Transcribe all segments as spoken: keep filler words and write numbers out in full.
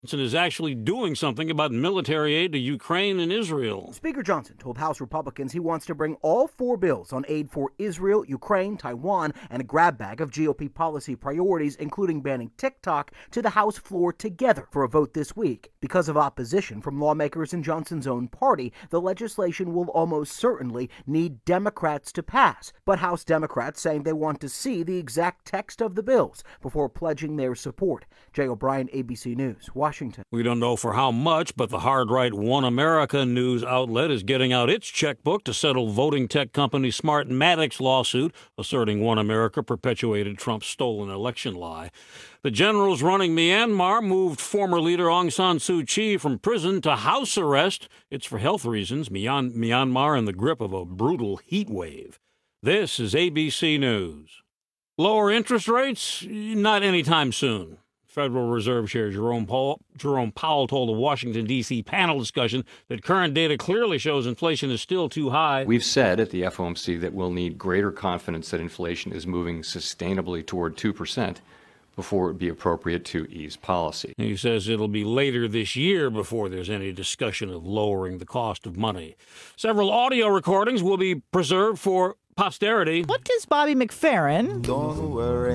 Johnson is actually doing something about military aid to Ukraine and Israel. Speaker Johnson told House Republicans he wants to bring all four bills on aid for Israel, Ukraine, Taiwan, and a grab bag of G O P policy priorities, including banning TikTok, to the House floor together for a vote this week. Because of opposition from lawmakers in Johnson's own party, the legislation will almost certainly need Democrats to pass. But House Democrats saying they want to see the exact text of the bills before pledging their support. Jay O'Brien, A B C News, Washington. We don't know for how much, but the hard-right One America news outlet is getting out its checkbook to settle voting tech company Smartmatic's lawsuit, asserting One America perpetuated Trump's stolen election lie. The generals running Myanmar moved former leader Aung San Suu Kyi from prison to house arrest. It's for health reasons. Myanmar in the grip of a brutal heat wave. This is A B C News. Lower interest rates? Not anytime soon. Federal Reserve Chair Jerome Powell, Jerome Powell told a Washington, D C panel discussion that current data clearly shows inflation is still too high. We've said at the F O M C that we'll need greater confidence that inflation is moving sustainably toward two percent before it would be appropriate to ease policy. He says it'll be later this year before there's any discussion of lowering the cost of money. Several audio recordings will be preserved for posterity. What does Bobby McFerrin... Don't worry.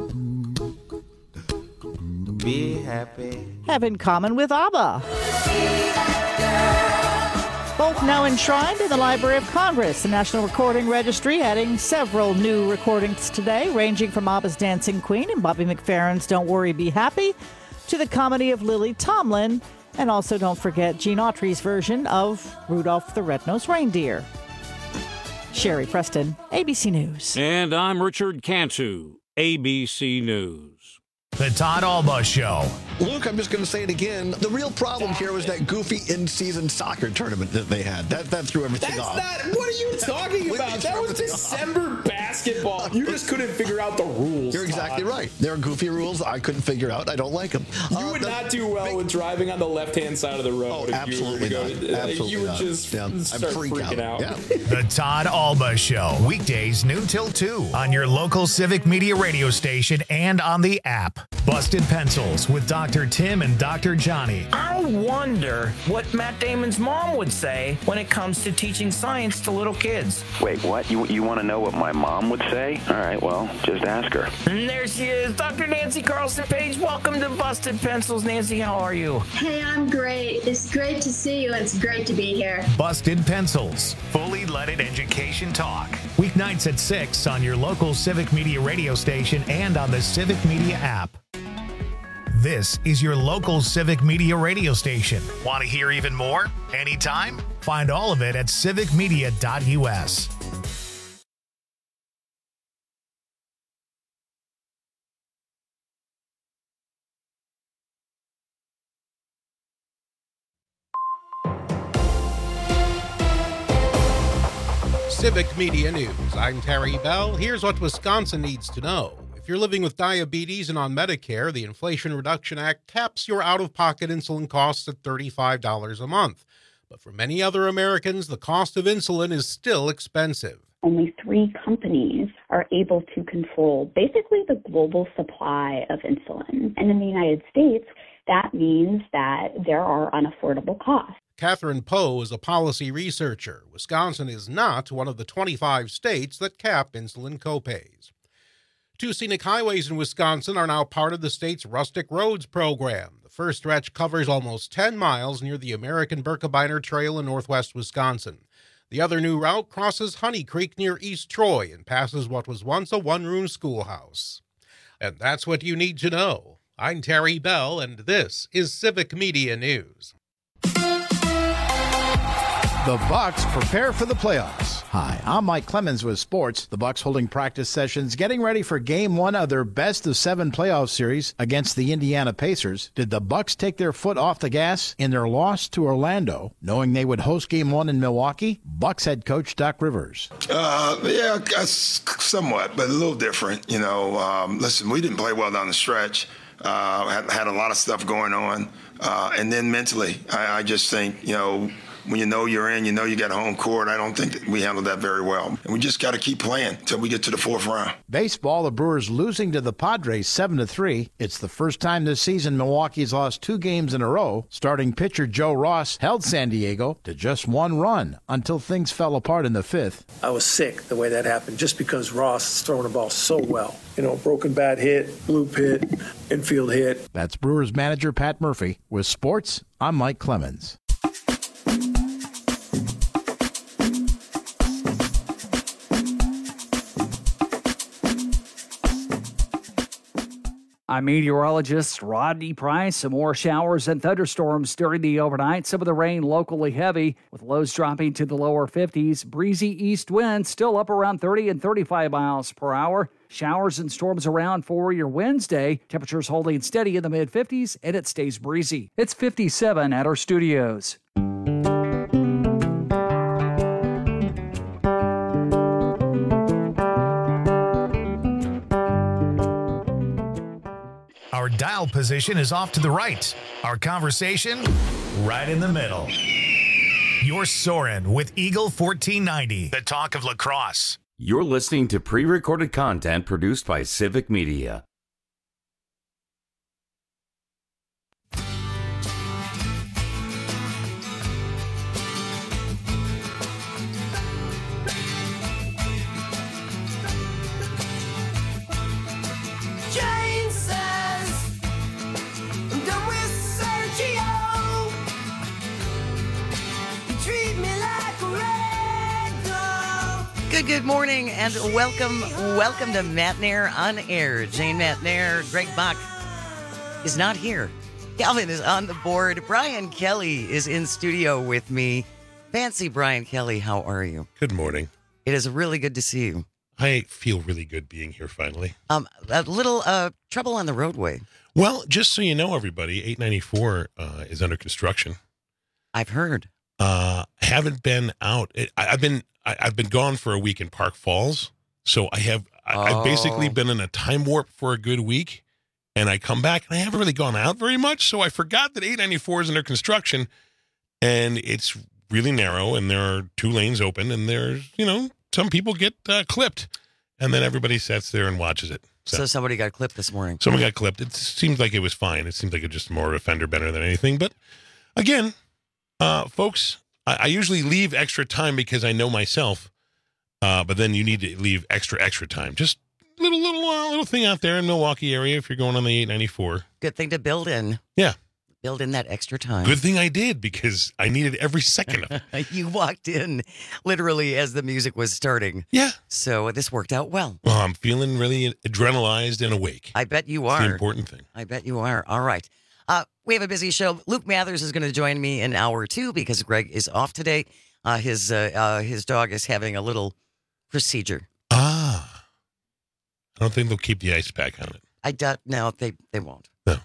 Be happy. Have in common with ABBA. Both now enshrined in the Library of Congress. The National Recording Registry adding several new recordings today, ranging from ABBA's Dancing Queen and Bobby McFerrin's Don't Worry, Be Happy, to the comedy of Lily Tomlin, and also don't forget Gene Autry's version of Rudolph the Red-Nosed Reindeer. Sherry Preston, A B C News. And I'm Richard Cantu, A B C News. The Todd Alba Show. Luke, I'm just going to say it again. The real problem here was that goofy in-season soccer tournament that they had. That that threw everything That's off. Not, what are you talking about? That was December basketball. You just couldn't figure out the rules. You're exactly Todd. right. There are goofy rules I couldn't figure out. I don't like them. You uh, would the, not do well big, with driving on the left-hand side of the road. Oh, if absolutely you were not. to go, Absolutely You would not. just yeah, start freak freaking out. out. Yeah. The Todd Alba Show. Weekdays noon till two on your local Civic Media radio station and on the app. Busted Pencils with Doctor Tim and Doctor Johnny. I wonder what Matt Damon's mom would say when it comes to teaching science to little kids. Wait, what? You you want to know what my mom would say? All right, well, just ask her. And there she is, Doctor Nancy Carlson Page. Welcome to Busted Pencils. Nancy, how are you? Hey, I'm great. It's great to see you. It's great to be here. Busted Pencils. Fully leaded education talk. Weeknights at six on your local Civic Media radio station and on the Civic Media app. This is your local Civic Media radio station. Want to hear even more? Anytime? Find all of it at civic media dot u s. Civic Media News. I'm Terry Bell. Here's what Wisconsin needs to know. If you're living with diabetes and on Medicare, the Inflation Reduction Act caps your out-of-pocket insulin costs at thirty-five dollars a month. But for many other Americans, the cost of insulin is still expensive. Only three companies are able to control basically the global supply of insulin. And in the United States, that means that there are unaffordable costs. Catherine Poe is a policy researcher. Wisconsin is not one of the twenty-five states that cap insulin copays. Two scenic highways in Wisconsin are now part of the state's Rustic Roads program. The first stretch covers almost ten miles near the American Birkebeiner Trail in northwest Wisconsin. The other new route crosses Honey Creek near East Troy and passes what was once a one-room schoolhouse. And that's what you need to know. I'm Terry Bell, and this is Civic Media News. The Bucks prepare for the playoffs. Hi, I'm Mike Clemens with sports. The Bucks holding practice sessions, getting ready for game one of their best of seven playoff series against the Indiana Pacers. Did the Bucks take their foot off the gas in their loss to Orlando, knowing they would host game one in Milwaukee? Bucks head coach Doc Rivers. Uh, yeah, somewhat, but a little different. You know, um, listen, we didn't play well down the stretch. Uh, had, had a lot of stuff going on. Uh, and then mentally, I, I just think, you know, when you know you're in, you know you got home court. I don't think that we handled that very well. And we just got to keep playing until we get to the fourth round. Baseball, the Brewers losing to the Padres seven to three. It's the first time this season Milwaukee's lost two games in a row. Starting pitcher Joe Ross held San Diego to just one run until things fell apart in the fifth. I was sick the way that happened just because Ross is throwing the ball so well. You know, broken bat hit, bloop hit, infield hit. That's Brewers manager Pat Murphy. With sports, I'm Mike Clemens. I'm meteorologist Rodney Price. Some more showers and thunderstorms during the overnight. Some of the rain locally heavy, with lows dropping to the lower fifties. Breezy east winds still up around thirty and thirty-five miles per hour. Showers and storms around for your Wednesday. Temperatures holding steady in the mid-fifties, and it stays breezy. It's fifty-seven at our studios. Our dial position is off to the right. Our conversation, right in the middle. You're soaring with Eagle fourteen ninety, the talk of lacrosse. You're listening to pre-recorded content produced by Civic Media. Good, good morning, and welcome, welcome to Matnair on Air. Jane Matnair, Greg Bach is not here. Calvin is on the board. Brian Kelly is in studio with me. Fancy Brian Kelly, how are you? Good morning. It is really good to see you. I feel really good being here finally. Um, a little uh, trouble on the roadway. Well, just so you know, everybody, eight ninety-four uh, is under construction. I've heard. Uh, haven't been out. I, I've been I, I've been gone for a week in Park Falls, so I have I, Oh. I've basically been in a time warp for a good week, and I come back and I haven't really gone out very much. So I forgot that eight ninety-four is under construction, and it's really narrow, and there are two lanes open, and there's you know some people get uh, clipped, and then everybody sits there and watches it. So, so somebody got clipped this morning. Someone got clipped. It seems like it was fine. It seems like it just more of a fender bender than anything. But again, uh, folks, I, I usually leave extra time because I know myself. Uh, but then you need to leave extra, extra time. Just little, little, uh, little thing out there in Milwaukee area if you're going on the eight ninety-four. Good thing to build in. Yeah. Build in that extra time. Good thing I did because I needed every second of it. You walked in literally as the music was starting. Yeah. So this worked out well. Well, I'm feeling really adrenalized and awake. I bet you It's are. the important thing. I bet you are. All right. Uh, we have a busy show. Luke Mathers is going to join me in hour two because Greg is off today. Uh, his uh, uh, his dog is having a little procedure. Ah. I don't think they'll keep the ice pack on it. I doubt. No, they they won't. No.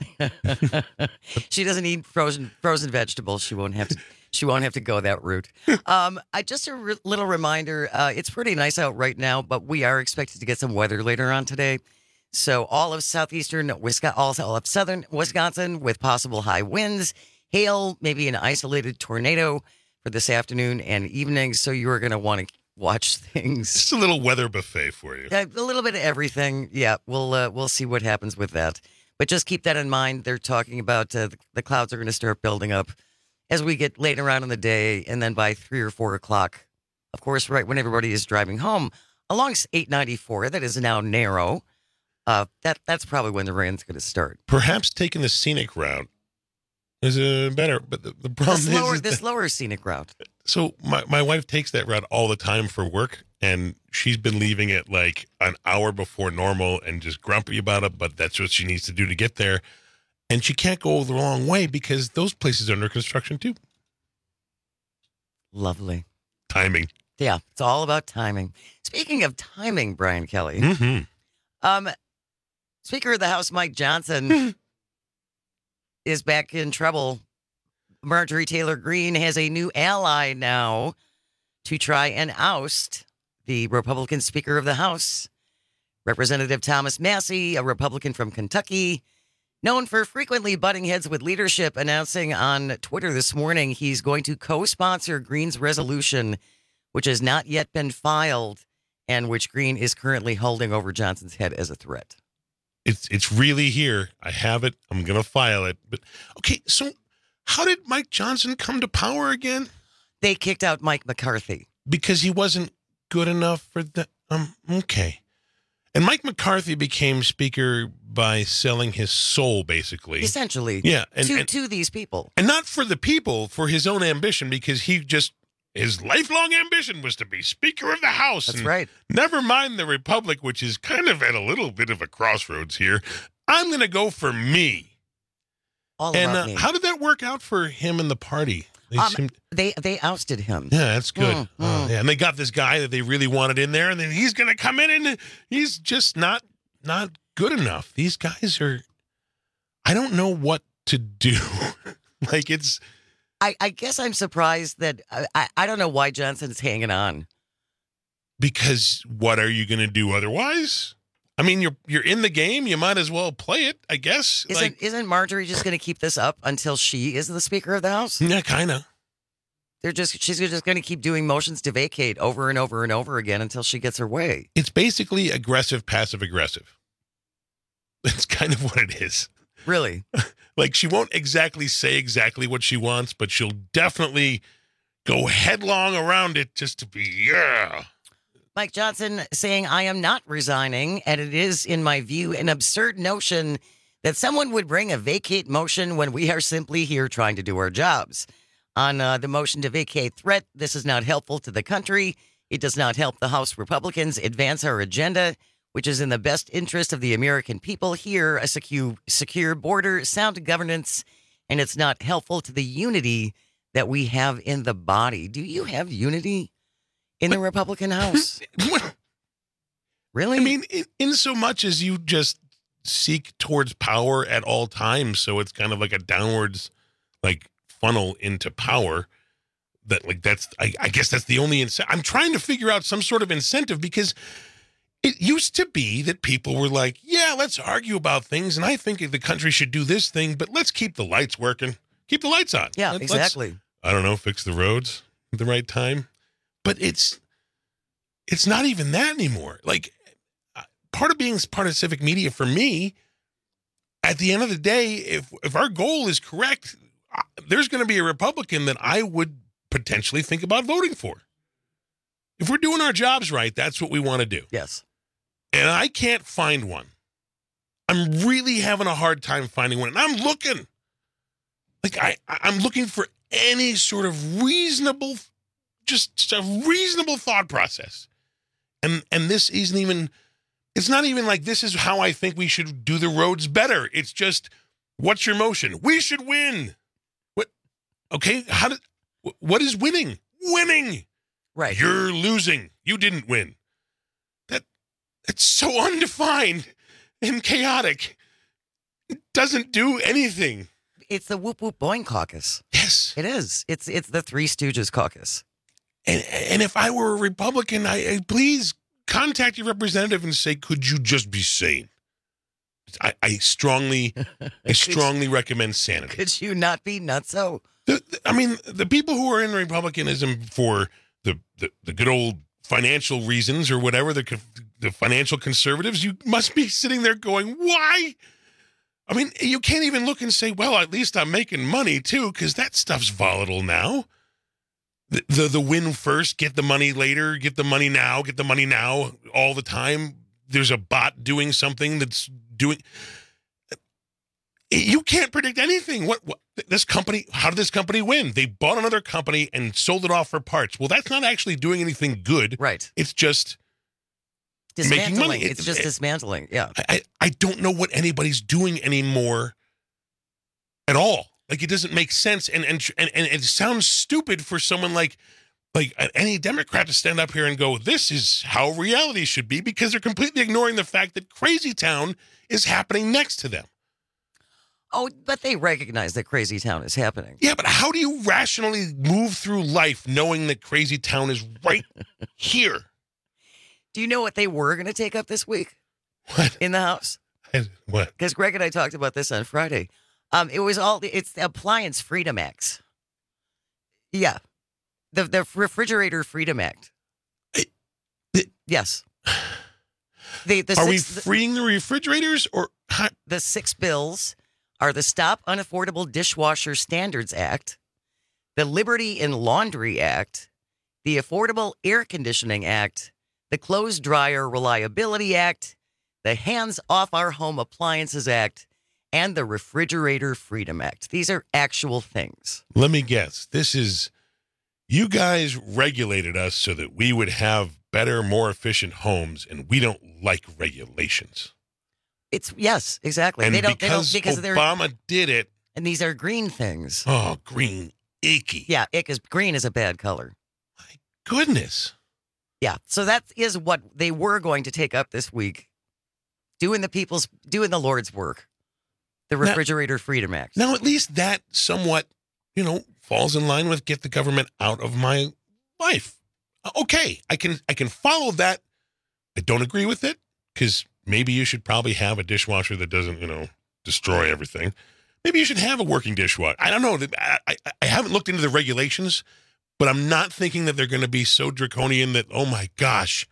She doesn't eat frozen frozen vegetables. She won't have to. She won't have to go that route. Um, I just a re- little reminder. Uh, it's pretty nice out right now, but we are expected to get some weather later on today. So all of southeastern Wisconsin, all of southern Wisconsin, with possible high winds, hail, maybe an isolated tornado for this afternoon and evening. So you are going to want to watch things. Just a little weather buffet for you. A, a little bit of everything. Yeah, we'll uh, we'll see what happens with that. But just keep that in mind. They're talking about uh, the, the clouds are going to start building up as we get later on in the day, and then by three or four o'clock, of course, right when everybody is driving home along eight ninety-four, that is now narrow. Uh, that that's probably when the rain's going to start. Perhaps taking the scenic route is a better, but the, the problem This is, lower, is this that- lower scenic route. so my, my wife takes that route all the time for work, and she's been leaving it like an hour before normal and just grumpy about it, but that's what she needs to do to get there. And she can't go the wrong way because those places are under construction too. Lovely. Timing. Yeah, it's all about timing. Speaking of timing, Brian Kelly, Mm-hmm. um, Speaker of the House Mike Johnson is back in trouble. Marjorie Taylor Greene has a new ally now to try and oust the Republican Speaker of the House, Representative Thomas Massey, a Republican from Kentucky. Known for frequently butting heads with leadership, announcing on Twitter this morning he's going to co-sponsor Green's resolution, which has not yet been filed and which Green is currently holding over Johnson's head as a threat. It's it's really here. I have it. I'm going to file it. But okay, so how did Mike Johnson come to power again? They kicked out Mike McCarthy. Because he wasn't good enough for the... Um, okay. And Mike McCarthy became speaker by selling his soul, basically. Essentially. Yeah. And, to, and, to these people. And not for the people, for his own ambition, because he just... His lifelong ambition was to be Speaker of the House. That's and right. Never mind the Republic, which is kind of at a little bit of a crossroads here. I'm going to go for me. All and about uh, me. how did that work out for him and the party? They, um, seemed... they they ousted him. Yeah, that's good. Mm, uh, mm. yeah, and they got this guy that they really wanted in there, and then he's going to come in, and he's just not not good enough. These guys are. I don't know what to do. Like it's. I, I guess I'm surprised that I, I, I don't know why Johnson's hanging on. Because what are you going to do otherwise? I mean, you're you're in the game. You might as well play it, I guess. Isn't like, isn't Marjorie just going to keep this up until she is the Speaker of the House? Yeah, kind of. They're just she's just going to keep doing motions to vacate over and over and over again until she gets her way. It's basically aggressive, passive aggressive. That's kind of what it is. Really? Like she won't exactly say exactly what she wants, but she'll definitely go headlong around it just to be, yeah. Mike Johnson saying, I am not resigning, and it is, in my view, an absurd notion that someone would bring a vacate motion when we are simply here trying to do our jobs. On uh, the motion to vacate threat, this is not helpful to the country. It does not help the House Republicans advance our agenda, which is in the best interest of the American people here, a secure, secure border, sound governance, and it's not helpful to the unity that we have in the body. Do you have unity in the Republican House? Really? I mean, in, in so much as you just seek towards power at all times, so it's kind of like a downwards, like, funnel into power. That, like, that's, I, I guess that's the only incentive. I'm trying to figure out some sort of incentive because it used to be that people were like, yeah, let's argue about things, and I think the country should do this thing, but let's keep the lights working. Keep the lights on. Yeah, let's, exactly. Let's, I don't know, fix the roads at the right time. But it's it's not even that anymore. Like, part of being part of civic media for me, at the end of the day, if if our goal is correct, there's going to be a Republican that I would potentially think about voting for. If we're doing our jobs right, that's what we want to do. Yes. And I can't find one. I'm really having a hard time finding one. And I'm looking. Like, I, I'm looking for any sort of reasonable, just, just a reasonable thought process. And and this isn't even, it's not even like this is how I think we should do the roads better. It's just, what's your motion? We should win. What? Okay, how did, what is winning? Winning. Right. You're losing. You didn't win. That It's so undefined and chaotic. It doesn't do anything. It's the Whoop Whoop Boing caucus. Yes. It is. It's it's the Three Stooges caucus. And and if I were a Republican, I, I please contact your representative and say, could you just be sane? I, I strongly, I strongly recommend sanity. Could you not be nutso? The, the, I mean, the people who are in Republicanism for the, the, the good old financial reasons or whatever, the the financial conservatives, you must be sitting there going, why? I mean, you can't even look and say, well, at least I'm making money too, because that stuff's volatile now. The, the the win first, get the money later, get the money now, get the money now all the time. There's a bot doing something that's doing. You can't predict anything. What, what this company? How did this company win? They bought another company and sold it off for parts. Well, that's not actually doing anything good. Right. It's just dismantling. making money. It's it, just it, dismantling. Yeah. I I don't know what anybody's doing anymore at all. Like, it doesn't make sense, and and and, and it sounds stupid for someone like like any Democrat to stand up here and go, this is how reality should be, because they're completely ignoring the fact that Crazy Town is happening next to them. Oh, but they recognize that Crazy Town is happening. Yeah, but how do you rationally move through life knowing that Crazy Town is right here? Do you know what they were going to take up this week? What? In the House? What? Because Greg and I talked about this on Friday. Um, it was all, it's the Appliance Freedom Act. Yeah. The the Refrigerator Freedom Act. It, it, yes. The, the are six, we freeing the refrigerators or? The six bills are the Stop Unaffordable Dishwasher Standards Act, the Liberty in Laundry Act, the Affordable Air Conditioning Act, the Clothes Dryer Reliability Act, the Hands Off Our Home Appliances Act, and the Refrigerator Freedom Act. These are actual things. Let me guess. This is, you guys regulated us so that we would have better, more efficient homes, and we don't like regulations. It's, yes, exactly. And they don't, because, they don't, because Obama did it. And these are green things. Oh, green. Icky. Yeah, ick is, green is a bad color. My goodness. Yeah, so that is what they were going to take up this week. Doing the people's, doing the Lord's work. The Refrigerator now, Freedom Act. Now, at least that somewhat, you know, falls in line with get the government out of my life. Okay, I can I can follow that. I don't agree with it because maybe you should probably have a dishwasher that doesn't, you know, destroy everything. Maybe you should have a working dishwasher. I don't know. I, I, I haven't looked into the regulations, but I'm not thinking that they're going to be so draconian that, oh my gosh,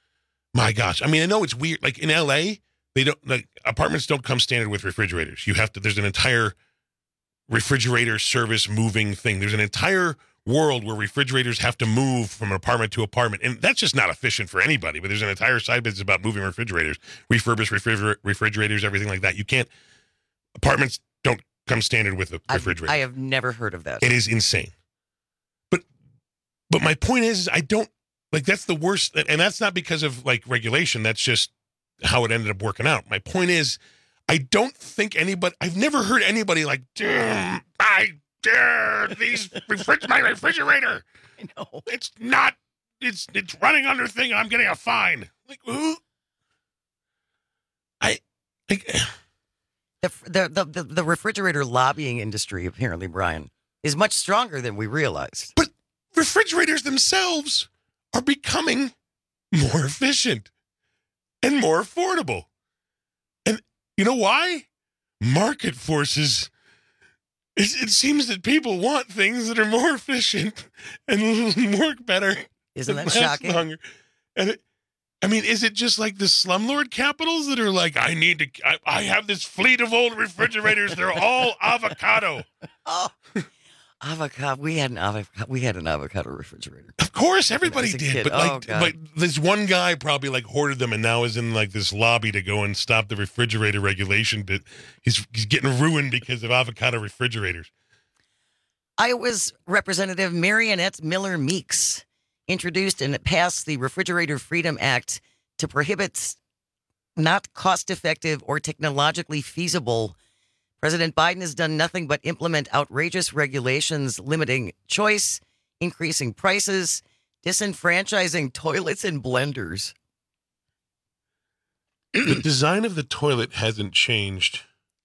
my gosh. I mean, I know it's weird. Like in L A, they don't, like apartments don't come standard with refrigerators. You have to, there's an entire refrigerator service moving thing. There's an entire world where refrigerators have to move from an apartment to apartment. And that's just not efficient for anybody, but there's an entire side business about moving refrigerators, refurbished refriger- refrigerators, everything like that. You can't, apartments don't come standard with a refrigerator. I, I have never heard of that. It is insane. But, but my point is, I don't, like, that's the worst. And that's not because of like regulation. That's just how it ended up working out. My point is, I don't think anybody, I've never heard anybody like, damn, I dare these refrig- my refrigerator. I know. It's not, it's it's running under thing. I'm getting a fine. Like, who? I, like, the, the, the, the refrigerator lobbying industry, apparently, Brian, is much stronger than we realized. But refrigerators themselves are becoming more efficient and more affordable. And you know why? Market forces. It, it seems that people want things that are more efficient and work better. Isn't that shocking? Longer. And it, I mean, is it just like the slumlord capitals that are like, I need to, I, I have this fleet of old refrigerators. They're all avocado. Oh, avocado. We had an avocado. We had an avocado refrigerator. Of course, everybody did. Kid. But oh, like, God. but this one guy probably like hoarded them and now is in like this lobby to go and stop the refrigerator regulation. But he's he's getting ruined because of avocado refrigerators. Iowa's Representative Marionette Miller Meeks introduced and passed the Refrigerator Freedom Act to prohibit not cost-effective or technologically feasible. President Biden has done nothing but implement outrageous regulations limiting choice, increasing prices, disenfranchising toilets and blenders. The design of the toilet hasn't changed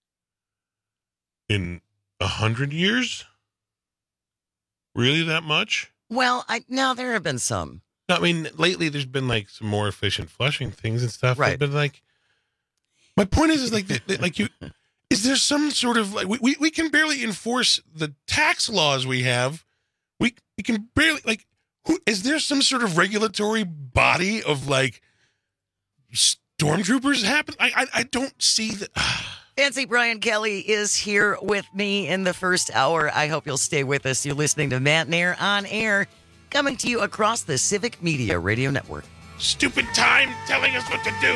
in a hundred years? Really that much? Well, I now there have been some. I mean, lately there's been like some more efficient flushing things and stuff. Right. But like, my point is, is like, the, the, like you, is there some sort of like, we, we can barely enforce the tax laws we have. We, we can barely like, who, is there some sort of regulatory body of like stormtroopers happen? I, I, I don't see that. Fancy Brian Kelly is here with me in the first hour. I hope you'll stay with us. You're listening to Matt Nair on air, coming to you across the Civic Media Radio Network. Stupid time telling us what to do.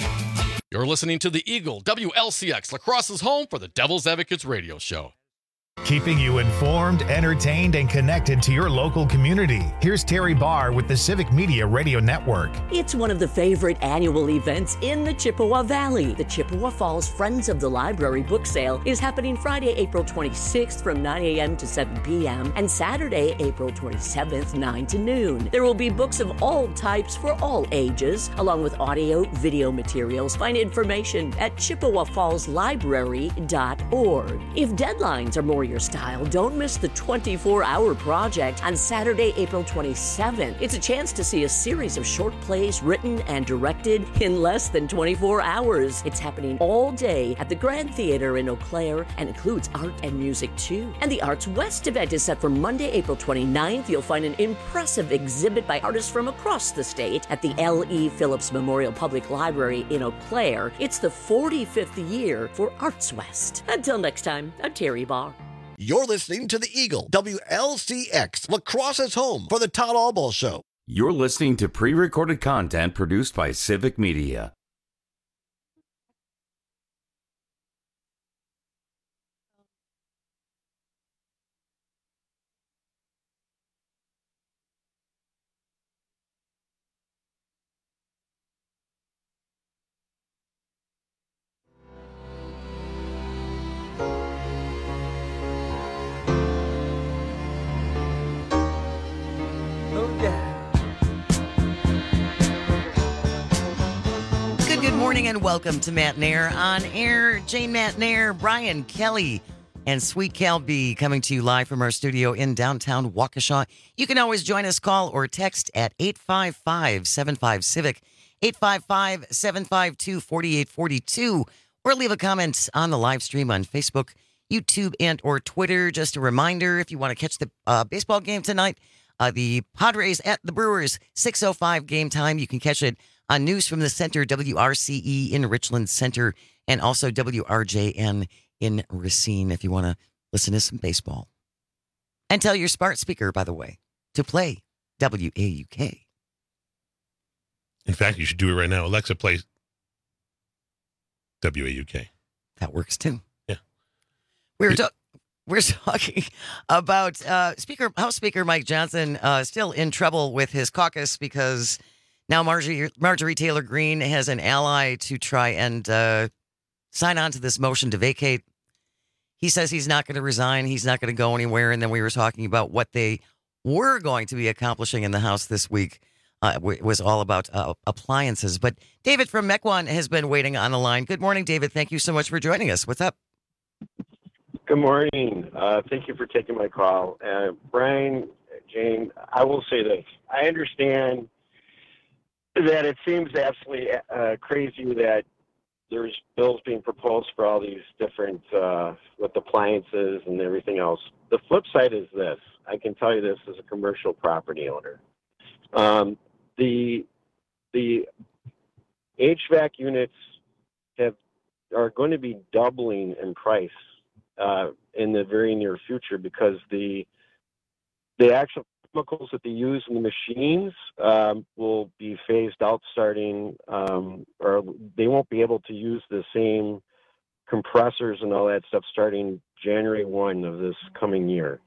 You're listening to the Eagle W L C X, La Crosse's home for the Devil's Advocates radio show. keeping you informed, entertained, and connected to your local community. Here's Terry Barr with the Civic Media Radio Network. It's one of the favorite annual events in the Chippewa Valley. The Chippewa Falls Friends of the Library book sale is happening Friday, April twenty-sixth from nine a.m. to seven p.m. and Saturday, April twenty-seventh, nine to noon. There will be books of all types for all ages, along with audio, video materials. Find information at chippewa falls library dot org. If deadlines are more your style, don't miss the twenty-four hour project on Saturday, April twenty-seventh. It's a chance to see a series of short plays written and directed in less than twenty-four hours. It's happening all day at the Grand Theater in Eau Claire and includes art and music too. And the Arts West event is set for Monday, April twenty-ninth. You'll find an impressive exhibit by artists from across the state at the L E. Phillips Memorial Public Library in Eau Claire. It's the forty-fifth year for Arts West. Until next time, I'm Terry Barr. You're listening to the Eagle, W L C X, La Crosse's home for the Todd Albaugh Show. You're listening to pre-recorded content produced by Civic Media. And welcome to Matt Nair on air. Jane Matt Nair, Brian Kelly, and Sweet Cal B coming to you live from our studio in downtown Waukesha. You can always join us, call or text at eight five five, seven five, CIVIC, eight five five, seven five two, four eight four two, or leave a comment on the live stream on Facebook, YouTube, and or Twitter. Just a reminder, if you want to catch the uh, baseball game tonight, uh, the Padres at the Brewers, six oh five game time. You can catch it on News from the Center, W R C E in Richland Center, and also W R J N in Racine if you want to listen to some baseball. And tell your smart speaker, by the way, to play W A U K. In fact, you should do it right now. Alexa, play W A U K. That works too. Yeah. We were, ta- we're talking about uh, Speaker House Speaker Mike Johnson uh, still in trouble with his caucus because now Marjorie, Marjorie Taylor Greene has an ally to try and uh, sign on to this motion to vacate. He says he's not going to resign. He's not going to go anywhere. And then we were talking about what they were going to be accomplishing in the House this week. Uh, it was all about uh, appliances. But David from Mequon has been waiting on the line. Good morning, David. Thank you so much for joining us. What's up? Good morning. Uh, thank you for taking my call. Uh, Brian, Jane, I will say this. I understand that it seems absolutely uh, crazy that there's bills being proposed for all these different, uh, with appliances and everything else. The flip side is this. I can tell you this as a commercial property owner. Um, the the H V A C units have are going to be doubling in price uh, in the very near future because the the actual chemicals that they use in the machines um, will be phased out starting, um, or they won't be able to use the same compressors and all that stuff starting January first of this coming year.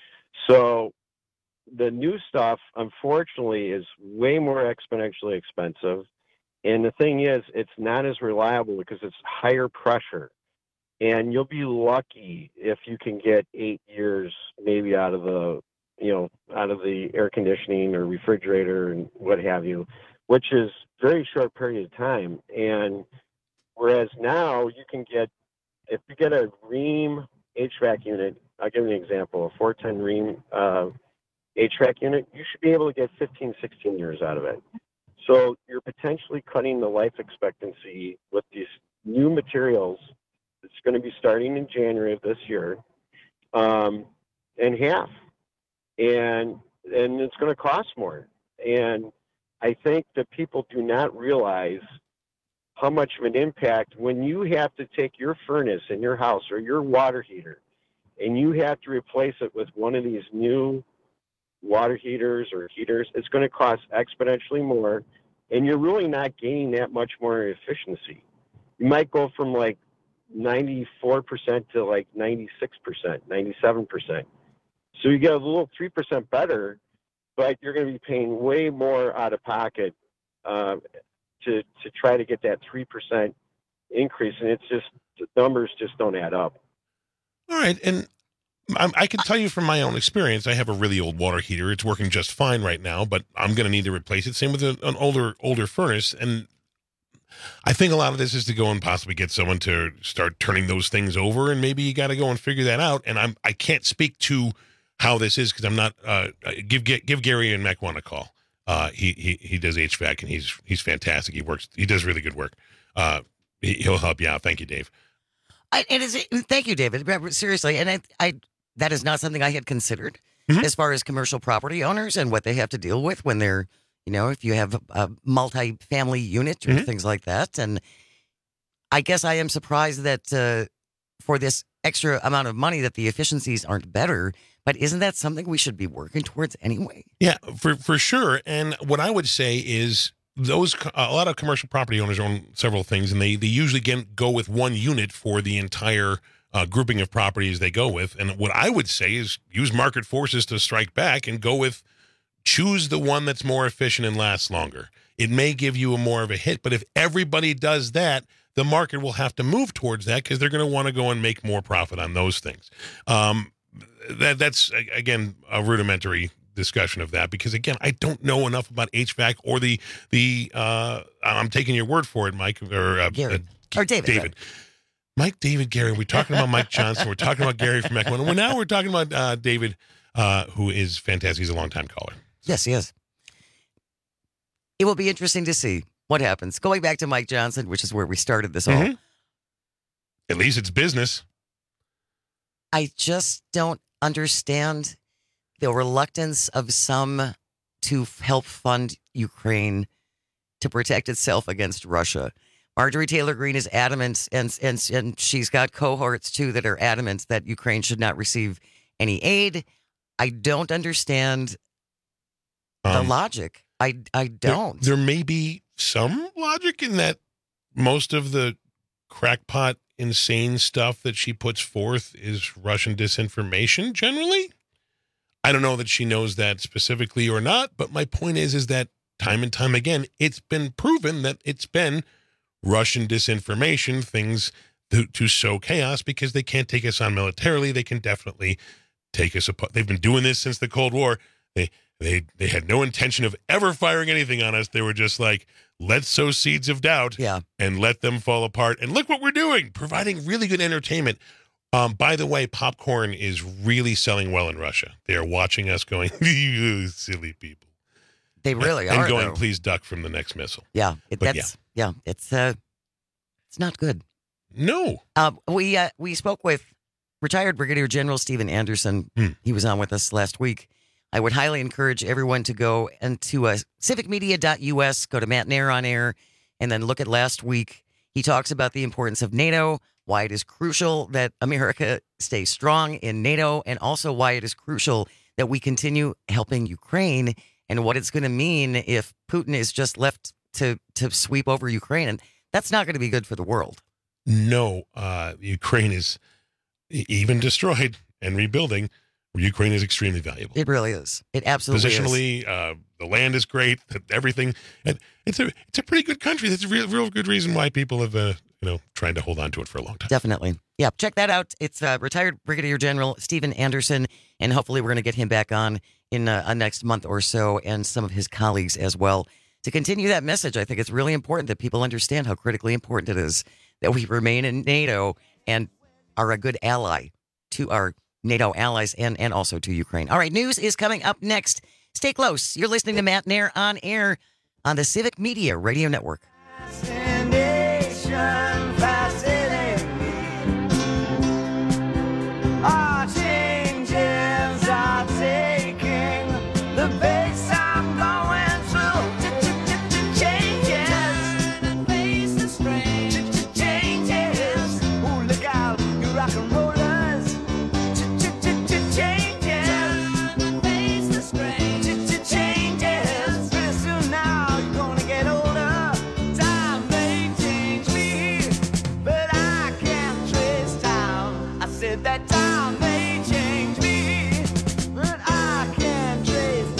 So the new stuff, unfortunately, is way more exponentially expensive. And the thing is, it's not as reliable because it's higher pressure. And you'll be lucky if you can get eight years maybe out of the you know, out of the air conditioning or refrigerator and what have you, which is very short period of time. And whereas now you can get, if you get a Rheem H V A C unit, I'll give you an example, a four ten Rheem uh, H V A C unit, you should be able to get fifteen, sixteen years out of it. So you're potentially cutting the life expectancy with these new materials. It's going to be starting in January of this year, um, in half. And and it's going to cost more. And I think that people do not realize how much of an impact when you have to take your furnace in your house or your water heater and you have to replace it with one of these new water heaters or heaters, it's going to cost exponentially more. And you're really not gaining that much more efficiency. You might go from like ninety-four percent to like ninety-six percent, ninety-seven percent. So you get a little three percent better, but you're going to be paying way more out of pocket uh, to to try to get that three percent increase, and it's just the numbers just don't add up. All right, and I, I can tell you from my own experience, I have a really old water heater. It's working just fine right now, but I'm going to need to replace it. Same with a, an older older furnace, and I think a lot of this is to go and possibly get someone to start turning those things over, and maybe you got to go and figure that out. And I'm I can't speak to how this is because I'm not. Uh, give give Gary and Mequon a call. Uh, he he he does H V A C and he's he's fantastic. He works. He does really good work. Uh, he, he'll help you out. Thank you, Dave. I, it is. Thank you, David. Seriously, and I, I that is not something I had considered Mm-hmm. as far as commercial property owners and what they have to deal with when they're, you know, if you have a, a multi-family unit or Mhm. things like that. And I guess I am surprised that uh, for this extra amount of money that the efficiencies aren't better. But isn't that something we should be working towards anyway? Yeah, for for sure. And what I would say is those a lot of commercial property owners own several things, and they they usually get, go with one unit for the entire uh, grouping of properties they go with. And what I would say is use market forces to strike back and go with choose the one that's more efficient and lasts longer. It may give you a more of a hit, but if everybody does that, the market will have to move towards that because they're going to want to go and make more profit on those things. Um, that that's again a rudimentary discussion of that because again I don't know enough about H V A C or the the uh, I'm taking your word for it, Mike or uh, Gary. uh, Or David, David. Mike, David, Gary. We're talking about Mike Johnson. We're talking about Gary from Mequon. Well, now we're talking about uh, David, uh, who is fantastic. He's a longtime caller. Yes, he is. It will be interesting to see what happens. Going back to Mike Johnson, which is where we started this all. Mhm. At least it's business. I just don't understand the reluctance of some to f- help fund Ukraine to protect itself against Russia. Marjorie Taylor Greene is adamant, and and and she's got cohorts too that are adamant that Ukraine should not receive any aid. I don't understand the Um, logic. I I There- don't. There, may be some logic in that most of the crackpot, insane stuff that she puts forth is Russian disinformation generally. I don't know that she knows that specifically or not, but my point is, is that time and time again, it's been proven that it's been Russian disinformation, things to, to sow chaos because they can't take us on militarily. They can definitely take us apart. They've been doing this since the Cold War. They They they had no intention of ever firing anything on us. They were just like, let's sow seeds of doubt yeah. and let them fall apart. And look what we're doing, providing really good entertainment. Um, by the way, popcorn is really selling well in Russia. They are watching us going, you silly people. They really and are. going, though. please duck from the next missile. Yeah, it, But that's yeah. it's uh, it's not good. No. Uh, we uh, we spoke with retired Brigadier General Stephen Anderson. Hmm. He was on with us last week. I would highly encourage everyone to go and to uh, civic media dot U S, go to Matt Nair on air, and then look at last week. He talks about the importance of NATO, why it is crucial that America stay strong in NATO, and also why it is crucial that we continue helping Ukraine, and what it's going to mean if Putin is just left to to sweep over Ukraine. And that's not going to be good for the world. No, uh, Ukraine is e- even destroyed and rebuilding. Ukraine is extremely valuable. It really is. It absolutely is. Positionally, uh, the land is great. Everything, and it's a it's a pretty good country. That's a real real good reason why people have uh, you know trying to hold on to it for a long time. Definitely, yeah. Check that out. It's uh, retired Brigadier General Stephen Anderson, and hopefully we're going to get him back on in uh, a next month or so, and some of his colleagues as well, to continue that message. I think it's really important that people understand how critically important it is that we remain in NATO and are a good ally to our NATO allies and, and also to Ukraine. All right, news is coming up next. Stay close. You're listening to Matt Nair on air on the Civic Media Radio Network. Our changes are taking the pace I'm going through. Changes and face the strain. Changes. Ooh, look out, you rock and rollers. Changes and face the strain. Changes. Pretty soon now you're gonna get older. Time may change me. That time may change me, but I can't trace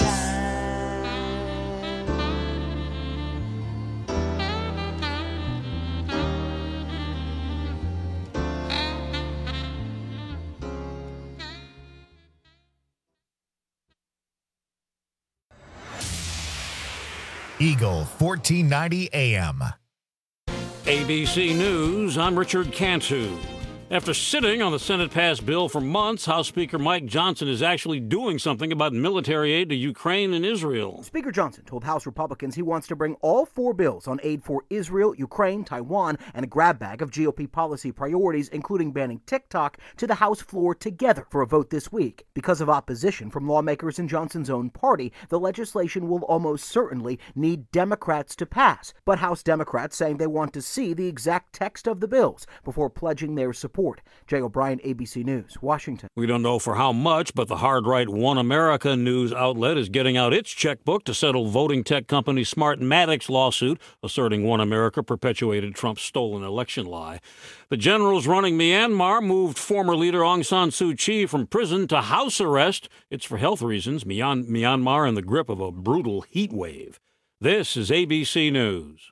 Eagle fourteen ninety A M. A B C News, I'm Richard Cantu. After sitting on the Senate-passed bill for months, House Speaker Mike Johnson is actually doing something about military aid to Ukraine and Israel. Speaker Johnson told House Republicans he wants to bring all four bills on aid for Israel, Ukraine, Taiwan, and a grab bag of G O P policy priorities, including banning TikTok, to the House floor together for a vote this week. Because of opposition from lawmakers in Johnson's own party, the legislation will almost certainly need Democrats to pass. But House Democrats saying they want to see the exact text of the bills before pledging their support. Jay O'Brien, A B C News, Washington. We don't know for how much, but the hard-right One America news outlet is getting out its checkbook to settle voting tech company Smartmatic's lawsuit, asserting One America perpetuated Trump's stolen election lie. The generals running Myanmar moved former leader Aung San Suu Kyi from prison to house arrest. It's for health reasons. Myanmar in the grip of a brutal heat wave. This is A B C News.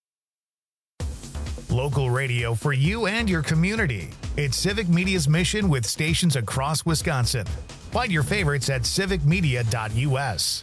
Local radio for you and your community. It's Civic Media's mission with stations across Wisconsin. Find your favorites at civic media dot U S.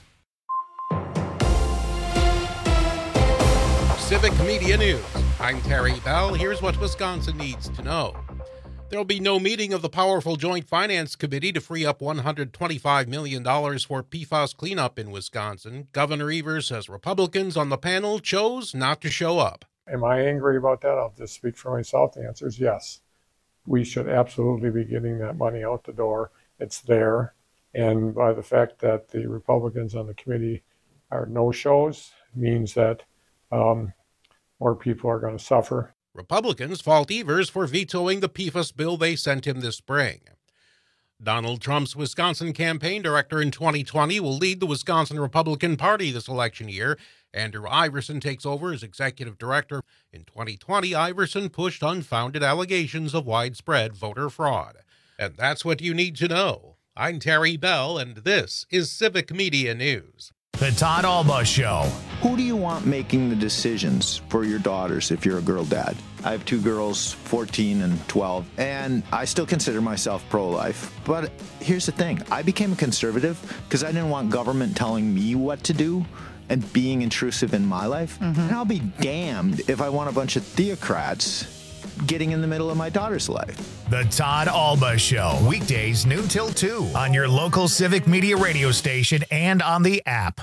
Civic Media News. I'm Terry Bell. Here's what Wisconsin needs to know. There will be no meeting of the powerful Joint Finance Committee to free up one hundred twenty-five million dollars for P FAS cleanup in Wisconsin. Governor Evers says Republicans on the panel chose not to show up. Am I angry about that? I'll just speak for myself. The answer is yes. We should absolutely be getting that money out the door. It's there. And by the fact that the Republicans on the committee are no-shows means that um, more people are going to suffer. Republicans fault Evers for vetoing the P FAS bill they sent him this spring. Donald Trump's Wisconsin campaign director in twenty twenty will lead the Wisconsin Republican Party this election year. Andrew Iverson takes over as executive director. In twenty twenty, Iverson pushed unfounded allegations of widespread voter fraud. And that's what you need to know. I'm Terry Bell, and this is Civic Media News. The Todd Alba Show. Who do you want making the decisions for your daughters if you're a girl dad? I have two girls, fourteen and twelve, and I still consider myself pro-life. But here's the thing. I became a conservative because I didn't want government telling me what to do and being intrusive in my life. Mm-hmm. And I'll be damned if I want a bunch of theocrats getting in the middle of my daughter's life. The Todd Alba Show. Weekdays noon till two on your local Civic Media radio station and on the app.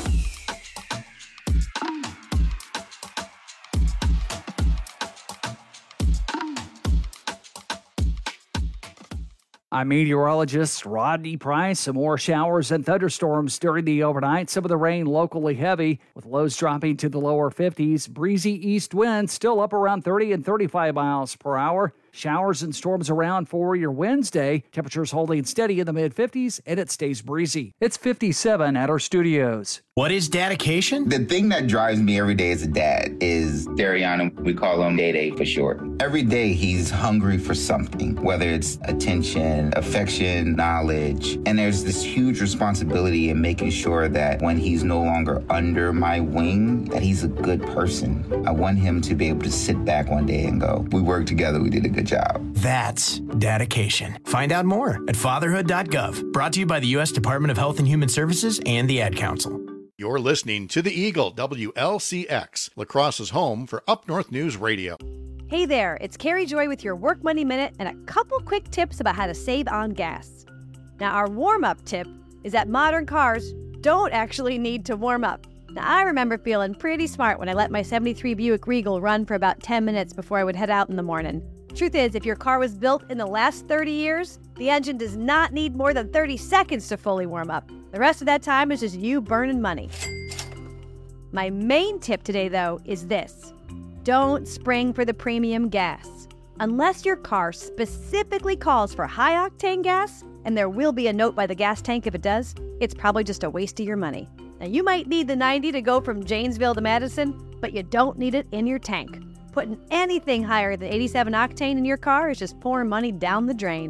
I'm meteorologist Rodney Price. Some more showers and thunderstorms during the overnight. Some of the rain locally heavy, with lows dropping to the lower fifties. Breezy east winds still up around thirty and thirty-five miles per hour. Showers and storms around for your Wednesday. Temperatures holding steady in the mid-fifties, and it stays breezy. It's fifty-seven at our studios. What is dedication? The thing that drives me every day as a dad is Dariana. We call him Day Day for short. Every day he's hungry for something, whether it's attention, affection, knowledge. And there's this huge responsibility in making sure that when he's no longer under my wing, that he's a good person. I want him to be able to sit back one day and go, we worked together, we did a good job. That's dedication. Find out more at fatherhood dot gov. Brought to you by the U S Department of Health and Human Services and the Ad Council. You're listening to the Eagle, W L C X, La Crosse's home for Up North News Radio. Hey there, it's Carrie Joy with your Work Money Minute and a couple quick tips about how to save on gas. Now, our warm-up tip is that modern cars don't actually need to warm up. Now, I remember feeling pretty smart when I let my seventy-three Buick Regal run for about ten minutes before I would head out in the morning. Truth is, if your car was built in the last thirty years, the engine does not need more than thirty seconds to fully warm up. The rest of that time is just you burning money. My main tip today, though, is this. Don't spring for the premium gas. Unless your car specifically calls for high-octane gas, and there will be a note by the gas tank if it does, it's probably just a waste of your money. Now, you might need the ninety to go from Janesville to Madison, but you don't need it in your tank. Putting anything higher than eighty-seven octane in your car is just pouring money down the drain.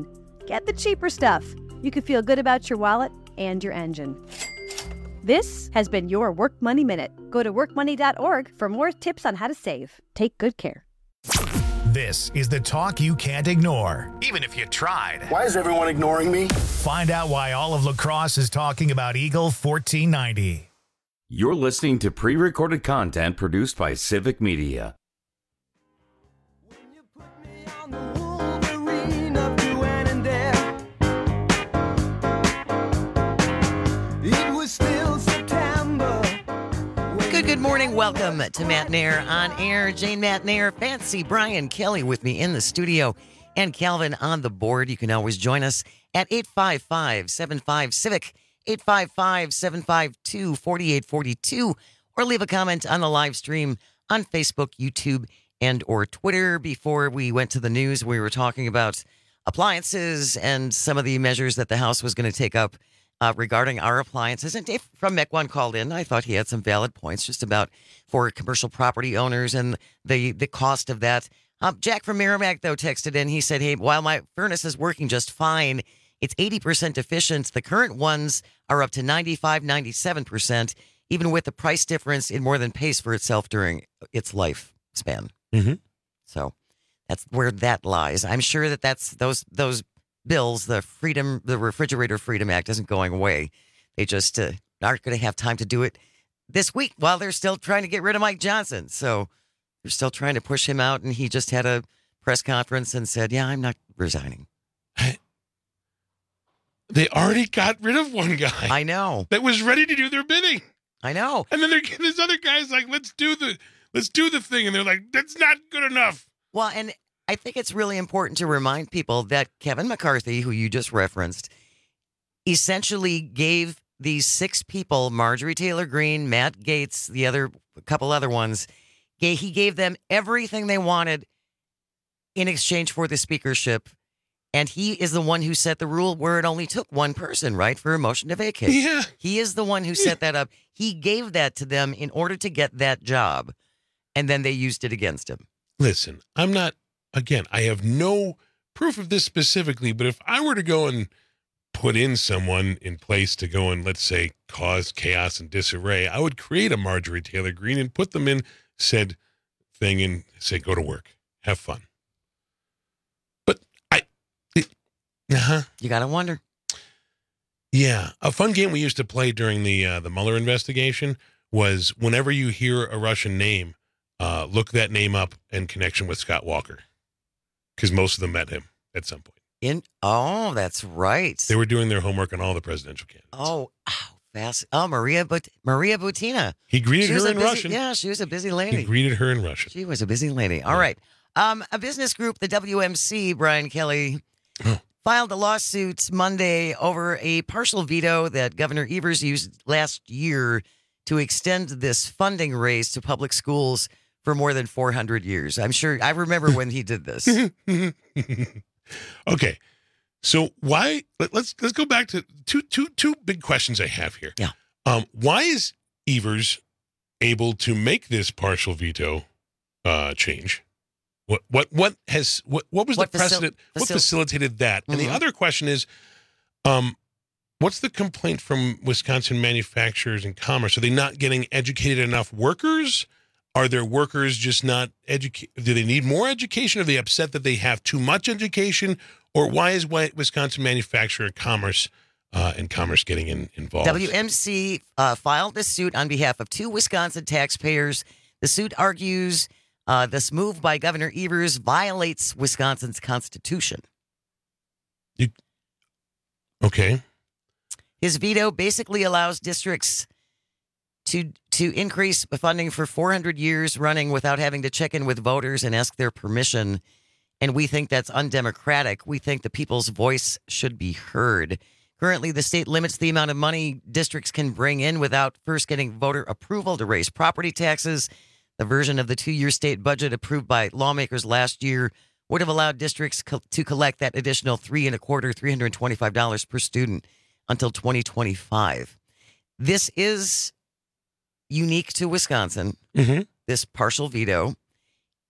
Get the cheaper stuff. You can feel good about your wallet and your engine. This has been your Work Money Minute. Go to work money dot org for more tips on how to save. Take good care. This is the talk you can't ignore, even if you tried. Why is everyone ignoring me? Find out why all of La Crosse is talking about Eagle fourteen ninety. You're listening to pre-recorded content produced by Civic Media. Good, good morning. Welcome to Matt Nair on air. Jane Matt Nair, Fancy Brian Kelly with me in the studio, and Calvin on the board. You can always join us at eight five five, seven five, CIVIC, eight five five, seven five two, four eight four two, or leave a comment on the live stream on Facebook, YouTube, and or Twitter. Before we went to the news, we were talking about appliances and some of the measures that the House was going to take up Uh, regarding our appliances. And Dave from Mequon called in. I thought he had some valid points just about for commercial property owners and the, the cost of that. Um, Jack from Merrimack, though, texted in. He said, hey, while my furnace is working just fine, it's eighty percent efficient. The current ones are up to ninety-five, ninety-seven percent, even with the price difference, it more than pays for itself during its lifespan. Mm-hmm. So that's where that lies. I'm sure that that's those those bills, the freedom, the Refrigerator Freedom Act isn't going away. They just uh, aren't going to have time to do it this week while they're still trying to get rid of Mike Johnson. So they're still trying to push him out. And he just had a press conference and said, yeah, I'm not resigning. They already got rid of one guy. I know. That was ready to do their bidding. I know. And then they're getting this other guy's like, let's do the, let's do the thing. And they're like, that's not good enough. Well, and I think it's really important to remind people that Kevin McCarthy, who you just referenced, essentially gave these six people, Marjorie Taylor Greene, Matt Gaetz, the other, a couple other ones, he gave them everything they wanted in exchange for the speakership. And he is the one who set the rule where it only took one person, right, for a motion to vacate. Yeah. He is the one who set that up. He gave that to them in order to get that job, and then they used it against him. Listen, I'm not, again, I have no proof of this specifically, but if I were to go and put in someone in place to go and, let's say, cause chaos and disarray, I would create a Marjorie Taylor Greene and put them in said thing and say, go to work, have fun. But I, it, uh-huh. You got to wonder. Yeah. A fun game we used to play during the, uh, the Mueller investigation was whenever you hear a Russian name, uh, look that name up in connection with Scott Walker. Because most of them met him at some point. In oh, that's right. They were doing their homework on all the presidential candidates. Oh, oh fast. Oh, Maria, but Maria Butina. He greeted She was her a in busy- Russian. Yeah, she was a busy lady. He greeted her in Russian. She was a busy lady. All right. Um, a business group, the W M C, Brian Kelly, filed a lawsuit Monday over a partial veto that Governor Evers used last year to extend this funding raise to public schools for more than four hundred years. I'm sure I remember when he did this. Okay. So why let, let's let's go back to two two two big questions I have here. Yeah. Um, why is Evers able to make this partial veto uh, change? What what what has what what was What the facil- precedent? what facil- facilitated that? And the Mhm. other question is, um, what's the complaint from Wisconsin manufacturers and commerce? Are they not getting educated enough workers? Are their workers just not educated? Do they need more education? Are they upset that they have too much education? Or why is why Wisconsin manufacturer and commerce uh, and commerce getting in, involved? W M C uh, filed this suit on behalf of two Wisconsin taxpayers. The suit argues uh, this move by Governor Evers violates Wisconsin's constitution. You, okay. His veto basically allows districts to to increase funding for four hundred years running without having to check in with voters and ask their permission. And we think that's undemocratic. We think the people's voice should be heard. Currently, the state limits the amount of money districts can bring in without first getting voter approval to raise property taxes. The version of the two-year state budget approved by lawmakers last year would have allowed districts co- to collect that additional three and a quarter, three hundred twenty-five dollars per student until twenty twenty-five. This is unique to Wisconsin, mm-hmm. this partial veto.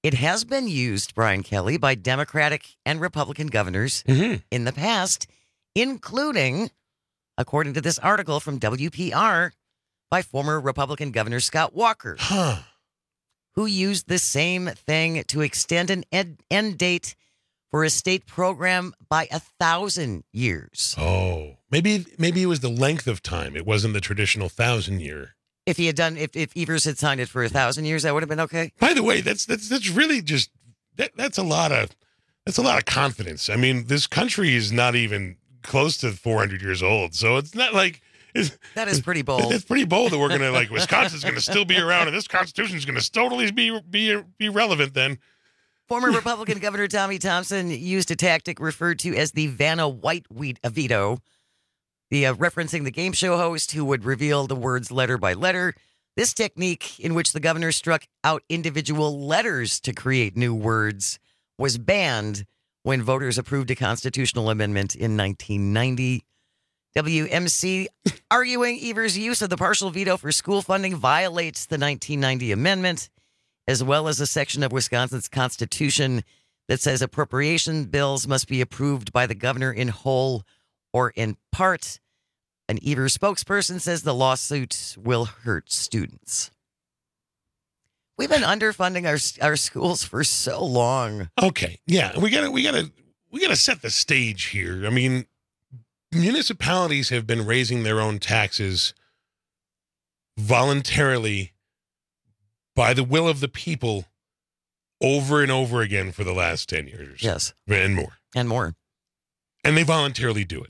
It has been used, Brian Kelly, by Democratic and Republican governors mm-hmm. in the past, including, according to this article from W P R, by former Republican Governor Scott Walker, huh. who used the same thing to extend an ed- end date for a state program by a thousand years. Oh, maybe maybe it was the length of time. It wasn't the traditional thousand year. If he had done, if, if Evers had signed it for a thousand years, that would have been okay. By the way, that's that's that's really just that, that's a lot of that's a lot of confidence. I mean, this country is not even close to four hundred years old, so it's not like it's, that is pretty bold. It's pretty bold that we're gonna like Wisconsin's gonna still be around, and this Constitution is gonna totally be be be relevant then. Former Republican Governor Tommy Thompson used a tactic referred to as the Vanna White veto, the uh, referencing the game show host who would reveal the words letter by letter. This technique, in which the governor struck out individual letters to create new words, was banned when voters approved a constitutional amendment in nineteen ninety. W M C arguing Evers' use of the partial veto for school funding violates the nineteen ninety amendment, as well as a section of Wisconsin's constitution that says appropriation bills must be approved by the governor in whole or in part. An Evers spokesperson says the lawsuit will hurt students. We've been underfunding our our schools for so long. Okay, yeah, we gotta we gotta we gotta set the stage here. I mean, municipalities have been raising their own taxes voluntarily by the will of the people over and over again for the last ten years. Yes. And more. And more. And they voluntarily do it.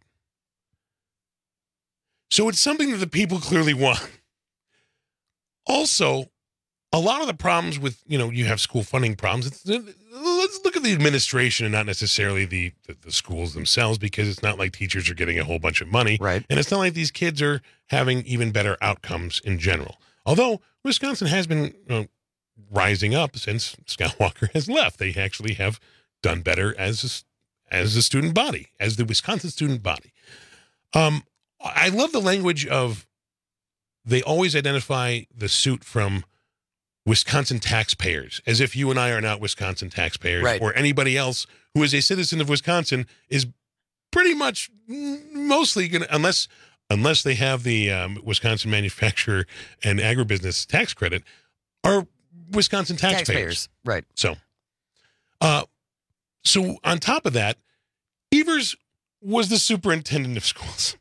So it's something that the people clearly want. Also, a lot of the problems with, you know, you have school funding problems. It's, let's look at the administration and not necessarily the, the, the schools themselves, because it's not like teachers are getting a whole bunch of money. Right. And it's not like these kids are having even better outcomes in general. Although Wisconsin has been uh, rising up since Scott Walker has left. They actually have done better as a, as a student body, as the Wisconsin student body. Um, I love the language of they always identify the suit from Wisconsin taxpayers, as if you and I are not Wisconsin taxpayers, right, or anybody else who is a citizen of Wisconsin is pretty much mostly going to, unless unless they have the um, Wisconsin manufacturer and agribusiness tax credit, are Wisconsin taxpayers. Taxpayers, right. So, uh, so on top of that, Evers was the superintendent of schools.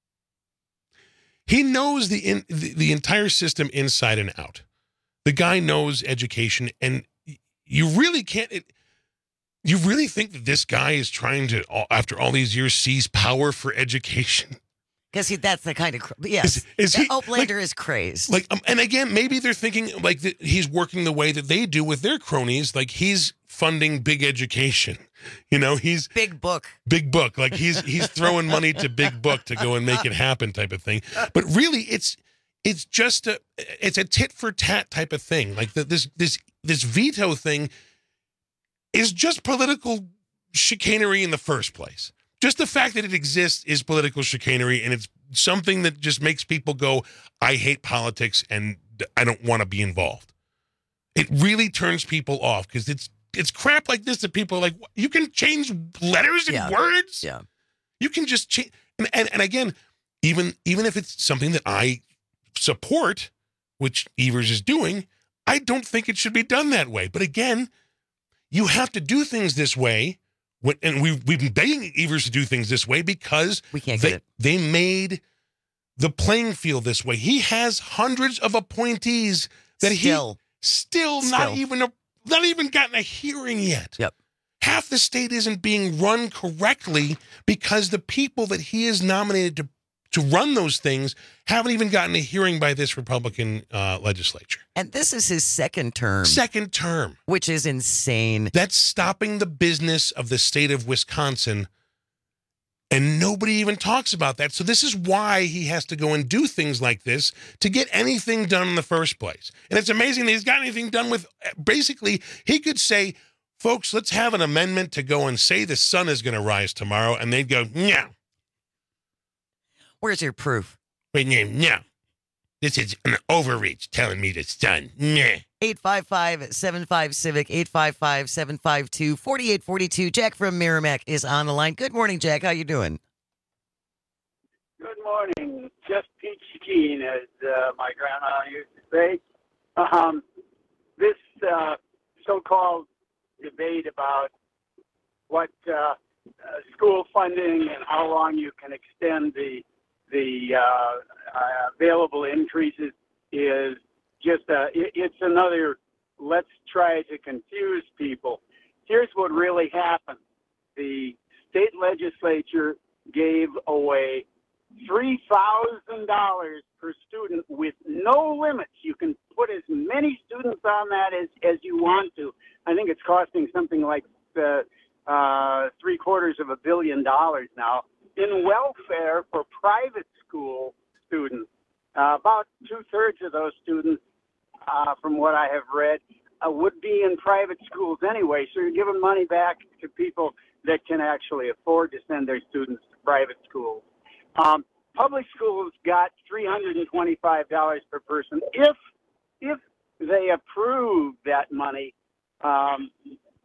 He knows the, in, the the entire system inside and out. The guy knows education, and you really can't. It, you really think that this guy is trying to, after all these years, seize power for education? Because that's the kind of yes. Is, is he, Oplander like, is crazed. Like, um, and again, maybe they're thinking like that he's working the way that they do with their cronies. Like he's funding big education. You know, he's big book, big book. Like he's he's throwing money to big book to go and make it happen, type of thing. But really, it's it's just a it's a tit for tat type of thing. Like the, this this this veto thing is just political chicanery in the first place. Just the fact that it exists is political chicanery, and it's something that just makes people go, I hate politics and I don't want to be involved. It really turns people off because it's it's crap like this that people are like, you can change letters and yeah. words? Yeah. You can just change. And, and, and again, even, even if it's something that I support, which Evers is doing, I don't think it should be done that way. But again, you have to do things this way. When, and we've, we've been begging Evers to do things this way because we can't they, get it. they made the playing field this way. He has hundreds of appointees that still. he still, still not even a, not even gotten a hearing yet. Yep. Half the state isn't being run correctly because the people that he is nominated to to run those things haven't even gotten a hearing by this Republican uh, legislature. And this is his second term. Second term. Which is insane. That's stopping the business of the state of Wisconsin. And nobody even talks about that. So this is why he has to go and do things like this to get anything done in the first place. And it's amazing that he's got anything done with, basically, he could say, folks, let's have an amendment to go and say the sun is going to rise tomorrow. And they'd go, no. Where's your proof? Wait, no. This is an overreach telling me it's done. Meh. eight five five, seven five, Civic, eight five five, seven five two, four eight four two. Jack from Merrimack is on the line. Good morning, Jack. How you doing? Good morning. Just peachy keen, as uh, my grandma used to say. Um, this uh, so-called debate about what uh, uh, school funding and how long you can extend the the uh, uh, available increases is just a, it, it's another let's try to confuse people. Here's what really happened. The state legislature gave away three thousand dollars per student with no limits. You can put as many students on that as, as you want to. I think it's costing something like uh, uh, three quarters of a billion dollars now in welfare for private school students. Uh, about two-thirds of those students, uh, from what I have read, uh, would be in private schools anyway. So you're giving money back to people that can actually afford to send their students to private schools. Um, public schools got three hundred twenty-five dollars per person if if they approve that money um,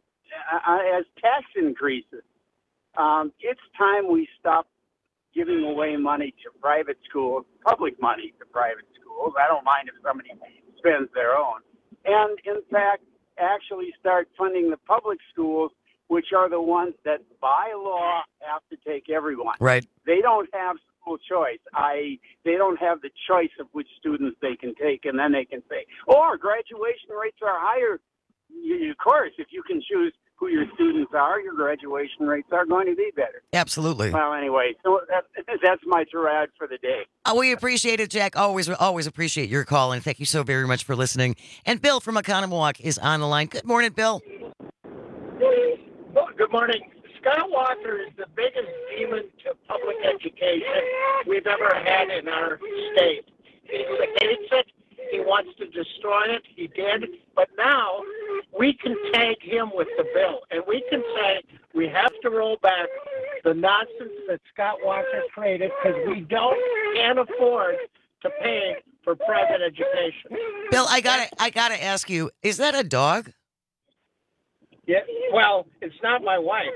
as tax increases. Um, it's time we stop giving away money to private schools, public money to private schools. I don't mind if somebody spends their own. And, in fact, actually start funding the public schools, which are the ones that, by law, have to take everyone. Right. They don't have school choice. I. They don't have the choice of which students they can take, and then they can say, oh, our graduation rates are higher. You, of course, if you can choose who your students are, your graduation rates are going to be better. Absolutely. Well, anyway, so that, that's my tirade for the day. Oh, we appreciate it, Jack. Always, always appreciate your call, and thank you so very much for listening. And Bill from Oconomowoc is on the line. Good morning, Bill. Well, good morning. Scott Walker is the biggest demon to public education we've ever had in our state. He hates it. He wants to destroy it. He did. But now we can tag him with the bill, and we can say we have to roll back the nonsense that Scott Walker created because we don't can't afford to pay for private education. Bill, I gotta, I gotta ask you: is that a dog? Yeah. Well, it's not my wife.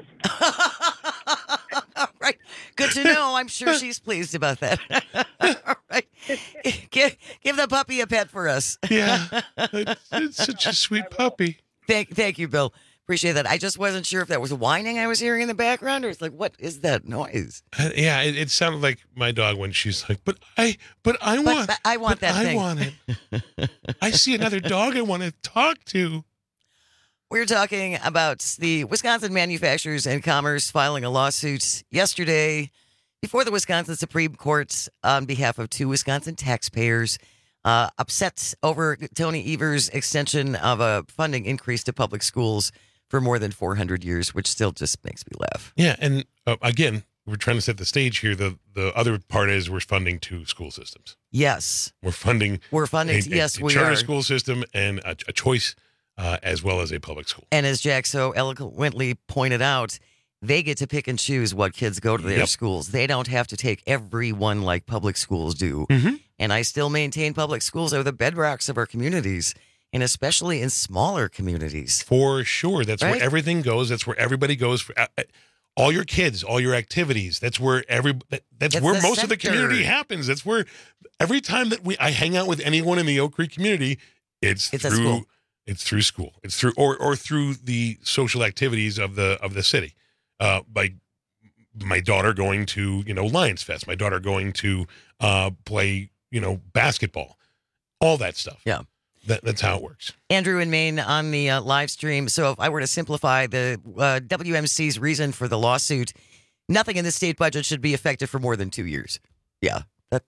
All right. Good to know. I'm sure she's pleased about that. All right. Give, give the puppy a pet for us. Yeah. It's, it's such a sweet puppy. Thank, thank you, Bill. Appreciate that. I just wasn't sure if that was whining I was hearing in the background, or it's like, what is that noise? Uh, yeah, it, it sounded like my dog when she's like, but I, but I But- want, but I want but that I thing." want it. I see another dog I want to talk to. We're talking about the Wisconsin Manufacturers and Commerce filing a lawsuit yesterday before the Wisconsin Supreme Court on behalf of two Wisconsin taxpayers, uh, upset over Tony Evers' extension of a funding increase to public schools for more than four hundred years, which still just makes me laugh. Yeah, and uh, again, we're trying to set the stage here. The the other part is we're funding two school systems. Yes. We're funding. We're funding. a, a, yes, a we charter are. school system and a, a choice, uh, as well as a public school. And as Jack so eloquently pointed out, they get to pick and choose what kids go to their Yep. schools. They don't have to take everyone like public schools do. Mhm. And I still maintain public schools are the bedrocks of our communities, and especially in smaller communities. For sure. That's Right? where everything goes. That's where everybody goes. For, uh, uh, all your kids, all your activities. That's where every. That, that's It's where the most of the center. community happens. That's where every time that we I hang out with anyone in the Oak Creek community, it's, It's at through. school. It's through school. It's through or or through the social activities of the of the city. Uh, by my daughter going to you know Lions Fest. My daughter going to uh, play you know basketball. All that stuff. Yeah. That, that's how it works. Andrew in Maine on the uh, live stream. So if I were to simplify the uh, W M C's reason for the lawsuit, nothing in the state budget should be effective for more than two years. Yeah. That,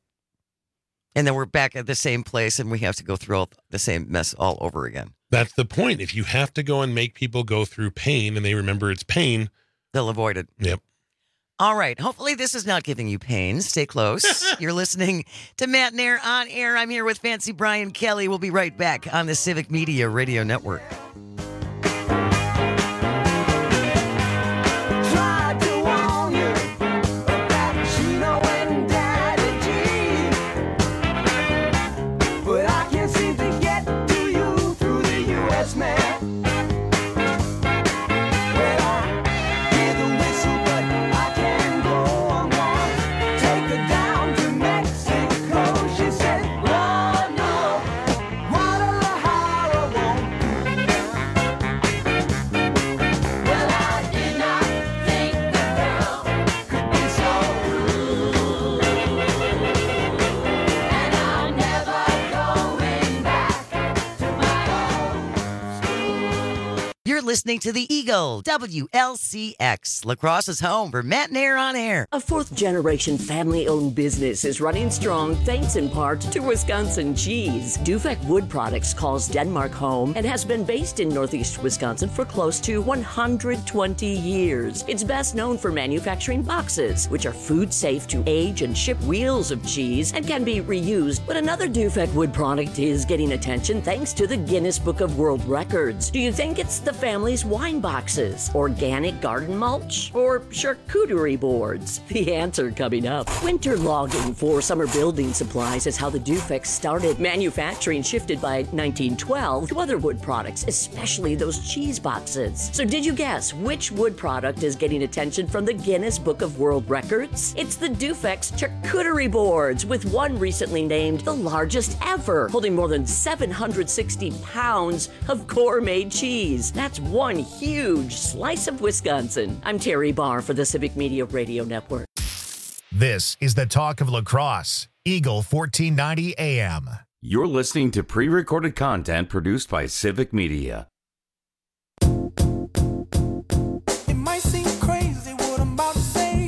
and then we're back at the same place and we have to go through all the same mess all over again. That's the point. If you have to go and make people go through pain and they remember it's pain, they'll avoid it. Yep. All right. Hopefully this is not giving you pain. Stay close. You're listening to Matt Nair on air. I'm here with Fancy Brian Kelly. We'll be right back on the Civic Media Radio Network. Tried to warn you about Chino and Daddy G. listening to the Eagle, W L C X, La Crosse's home for Matt Nair on air. A fourth-generation family-owned business is running strong thanks in part to Wisconsin cheese. Dufek Wood Products calls Denmark home and has been based in Northeast Wisconsin for close to one hundred twenty years. It's best known for manufacturing boxes, which are food safe to age and ship wheels of cheese and can be reused. But another Dufek Wood product is getting attention thanks to the Guinness Book of World Records. Do you think it's the family's wine boxes, organic garden mulch, or charcuterie boards? The answer coming up. Winter logging for summer building supplies is how the Dufek started. Manufacturing shifted by nineteen twelve to other wood products, especially those cheese boxes. So did you guess which wood product is getting attention from the Guinness Book of World Records? It's the Dufek's charcuterie boards, with one recently named the largest ever, holding more than seven hundred sixty pounds of gourmet cheese. That's one huge slice of Wisconsin. I'm Terry Barr for the Civic Media Radio Network. This is the talk of La Crosse, Eagle fourteen ninety A M. You're listening to pre-recorded content produced by Civic Media. It might seem crazy what I'm about to say.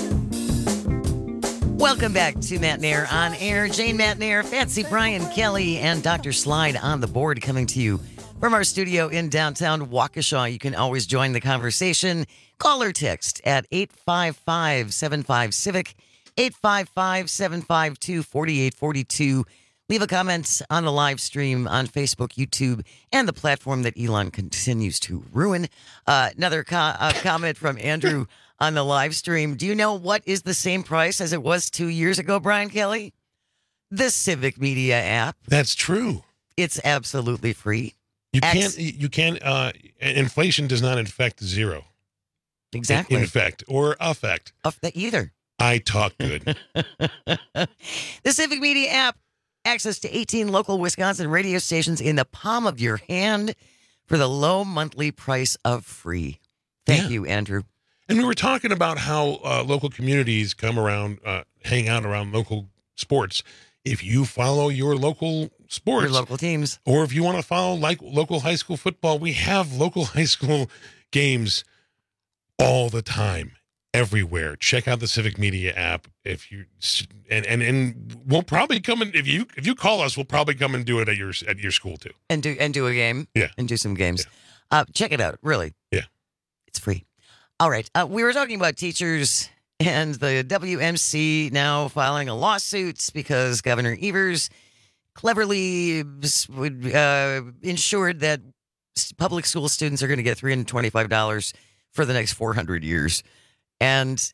Welcome back to Matt Nair on air. Jane Matt Nair, Fancy Brian Kelly, and Doctor Slide on the board coming to you from our studio in downtown Waukesha. You can always join the conversation. Call or text at eight five five, seven five, CIVIC, eight five five, seven five two, four eight four two. Leave a comment on the live stream on Facebook, YouTube, and the platform that Elon continues to ruin. Uh, another co- uh, comment from Andrew on the live stream. Do you know what is the same price as it was two years ago, Brian Kelly? The Civic Media app. That's true. It's absolutely free. You X- can't. You can't. Uh, inflation does not infect zero. Exactly. In effect or affect. Of the either. I talk good. The Civic Media app. Access to eighteen local Wisconsin radio stations in the palm of your hand for the low monthly price of free. Thank Yeah. you, Andrew. And we were talking about how uh, local communities come around, uh, hang out around local sports. If you follow your local sports, Your local teams, or if you want to follow like local high school football, we have local high school games all the time, everywhere. Check out the Civic Media app. If you and and and we'll probably come in if you if you call us, we'll probably come and do it at your at your school too. and do and do a game. Yeah. And do some games. Uh, check it out. Really. Yeah. It's free. All right. Uh, we were talking about teachers and the W M C now filing a lawsuit because Governor Evers cleverly would uh, ensured that s- public school students are going to get three hundred twenty-five dollars for the next four hundred years. And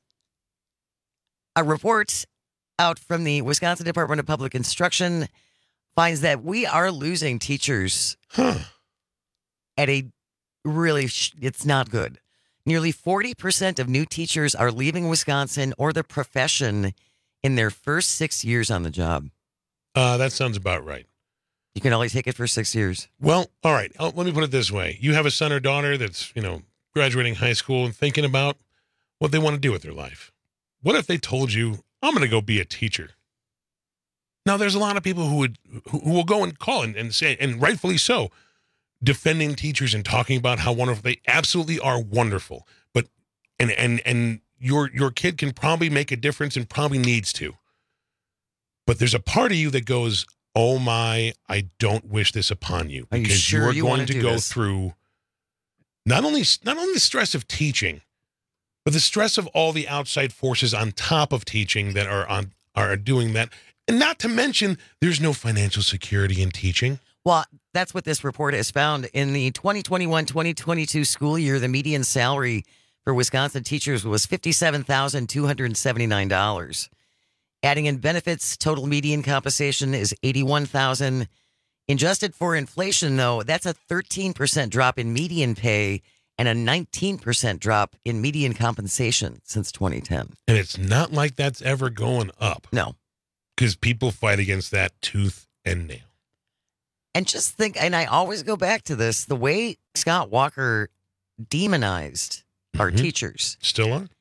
a report out from the Wisconsin Department of Public Instruction finds that we are losing teachers Huh. at a really, sh- it's not good. Nearly forty percent of new teachers are leaving Wisconsin or the profession in their first six years on the job. Uh, that sounds about right. You can only take it for six years. Well, all right. Oh, let me put it this way: you have a son or daughter that's you know graduating high school and thinking about what they want to do with their life. What if they told you, "I'm going to go be a teacher"? Now, there's a lot of people who would who, who will go and call and, and say, and rightfully so, defending teachers and talking about how wonderful they absolutely are wonderful. But and and and your your kid can probably make a difference and probably needs to. But there's a part of you that goes, "Oh my, I don't wish this upon you," Are you because sure are you going wanna to do go this? through not only not only the stress of teaching, but the stress of all the outside forces on top of teaching that are on are doing that. And not to mention, there's no financial security in teaching. Well, that's what this report has found. In the twenty twenty-one twenty twenty-two school year, the median salary for Wisconsin teachers was fifty-seven thousand two hundred seventy-nine dollars. Adding in benefits, total median compensation is eighty-one thousand dollars. Adjusted for inflation, though, that's a thirteen percent drop in median pay and a nineteen percent drop in median compensation since twenty ten. And it's not like that's ever going up. No. Because people fight against that tooth and nail. And just think, and I always go back to this, the way Scott Walker demonized our Mhm. teachers Still on?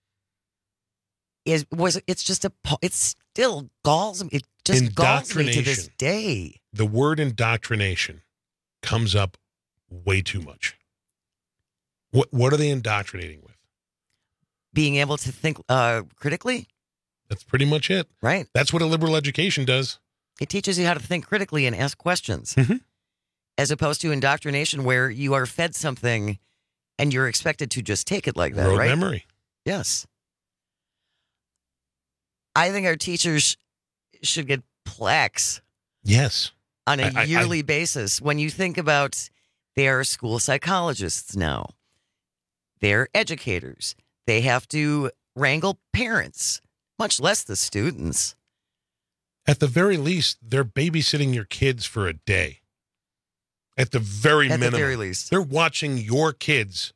is was it's just a it's still galls it just galls me to this Indoctrination. day. The word indoctrination comes up way too much. What What are they indoctrinating with? Being able to think uh, critically. That's pretty much it. Right. That's what a liberal education does. It teaches you how to think critically and ask questions, mm-hmm. as opposed to indoctrination where you are fed something and you're expected to just take it like that, Rote right? memory. Yes. I think our teachers should get plaques. Yes. On a I, yearly I, basis. When you think about, they are school psychologists now. They're educators. They have to wrangle parents, much less the students. At the very least, they're babysitting your kids for a day. At the very At minimum. the very least. They're watching your kids,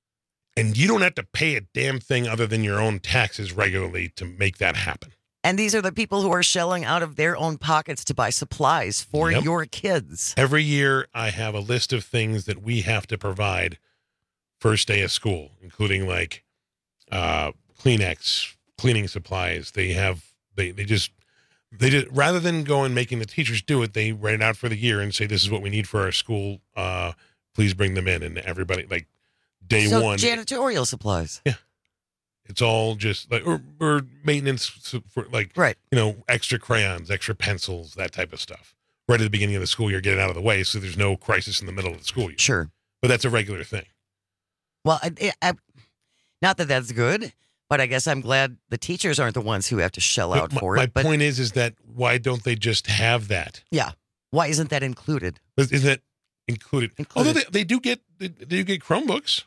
and you don't have to pay a damn thing other than your own taxes regularly to make that happen. And these are the people who are shelling out of their own pockets to buy supplies for Yep. your kids. Every year, I have a list of things that we have to provide first day of school, including like uh, Kleenex, cleaning supplies. They have, they, they just, they just, rather than go and making the teachers do it, they write it out for the year and say, this is what we need for our school. Uh, please bring them in. And everybody, like day so one. janitorial supplies. Yeah. It's all just like, or, or maintenance for like, right. you know, extra crayons, extra pencils, that type of stuff. Right at the beginning of the school year, get it out of the way so there's no crisis in the middle of the school year. Sure. But that's a regular thing. Well, I, I, not that that's good, but I guess I'm glad the teachers aren't the ones who have to shell But out my, for my it. But point is, is that why don't they just have that? yeah, why isn't that included? Is, is that included? Included. Although they, they do get they, they do get Chromebooks.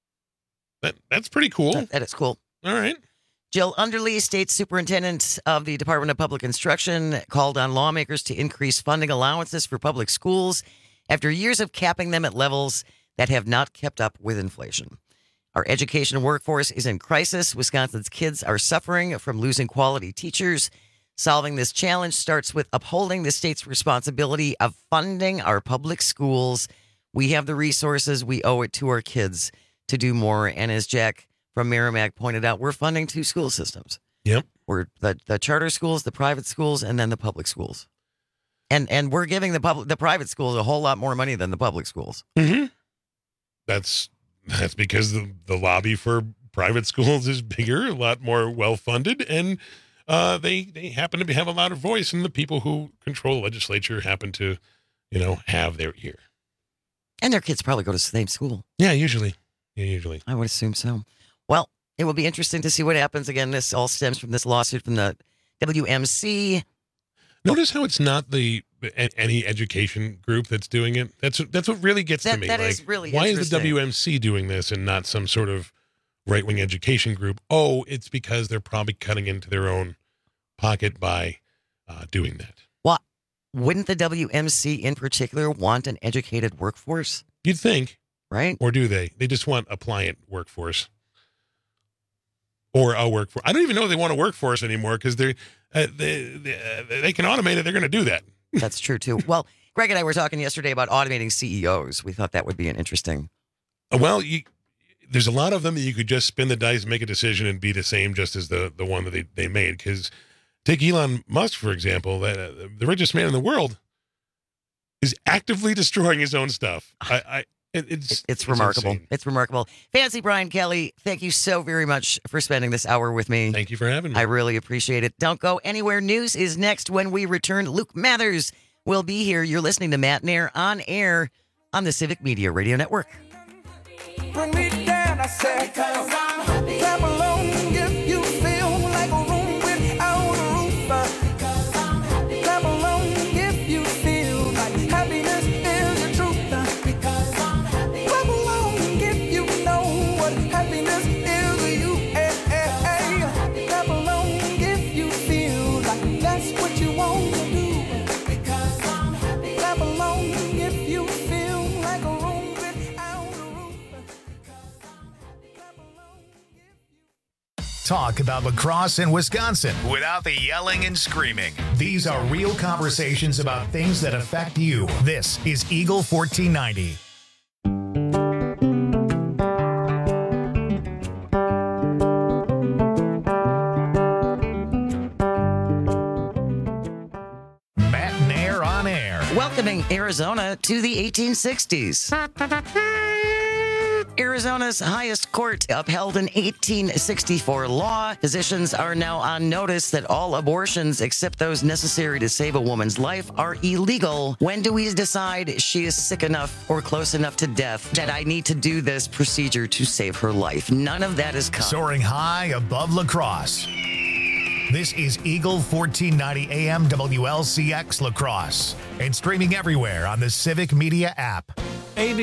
That that's pretty cool. That, that is cool. All right. Jill Underly, State Superintendent of the Department of Public Instruction, called on lawmakers to increase funding allowances for public schools after years of capping them at levels that have not kept up with inflation. Our education workforce is in crisis. Wisconsin's kids are suffering from losing quality teachers. Solving this challenge starts with upholding the state's responsibility of funding our public schools. We have the resources. We owe it to our kids to do more. And as Jack from Merrimack pointed out, we're funding two school systems. Yep. We're the, the charter schools, the private schools, and then the public schools. And and we're giving the public the private schools a whole lot more money than the public schools. Mm-hmm. That's that's because the, the lobby for private schools is bigger, a lot more well-funded, and uh, they they happen to be, have a lot of voice, and the people who control the legislature happen to, you know, have their ear. And their kids probably go to the same school. Yeah, usually. Yeah, usually. I would assume so. Well, it will be interesting to see what happens. Again, this all stems from this lawsuit from the W M C. Notice how it's not the any education group that's doing it. That's that's what really gets That- to me. that like, is really why is the interesting. W M C doing this and not some sort of right wing education group? Oh, it's because they're probably cutting into their own pocket by uh, doing that. What wouldn't the W M C in particular want an educated workforce? You'd think, right? Or do they? They just want a pliant workforce. Or a workforce. I don't even know if they want a workforce anymore because they're uh, they they, uh, they can automate it. They're going to do that. That's true too. Well, Greg and I were talking yesterday about automating C E Os. We thought that would be an interesting. Uh, Well, you, there's a lot of them that you could just spin the dice, make a decision, and be the same just as the, the one that they, they made. Because take Elon Musk, for example, that, uh, the richest man in the world is actively destroying his own stuff. I, I it, it's, It's, it's remarkable. insane. It's remarkable. Fancy Brian Kelly, thank you so very much for spending this hour with me. Thank you for having me. I really appreciate it. Don't go anywhere. News is next when we return. Luke Mathers will be here. You're listening to Matt Nair on air on the Civic Media Radio Network. Bring me down, I said, cause I'm happy. Clap along if you feel like a room without a roof. Because I'm happy. Clap along if you feel like happiness is the truth. Because I'm happy. Clap along if you know what happiness is to you. Hey, hey, hey. Clap along if you feel like that's what you want to do. Because I'm happy. Clap along if you feel like a room without a roof. Talk about lacrosse in Wisconsin without the yelling and screaming. These are real conversations about things that affect you. This is Eagle fourteen ninety. Matt Nair on air. Welcoming Arizona to the eighteen sixties. Arizona's highest court upheld an eighteen sixty-four law. Physicians are now on notice that all abortions, except those necessary to save a woman's life, are illegal. When do we decide she is sick enough or close enough to death that I need to do this procedure to save her life? None of that is coming. Soaring high above La Crosse. This is Eagle fourteen ninety A M W L C X La Crosse and streaming everywhere on the Civic Media app.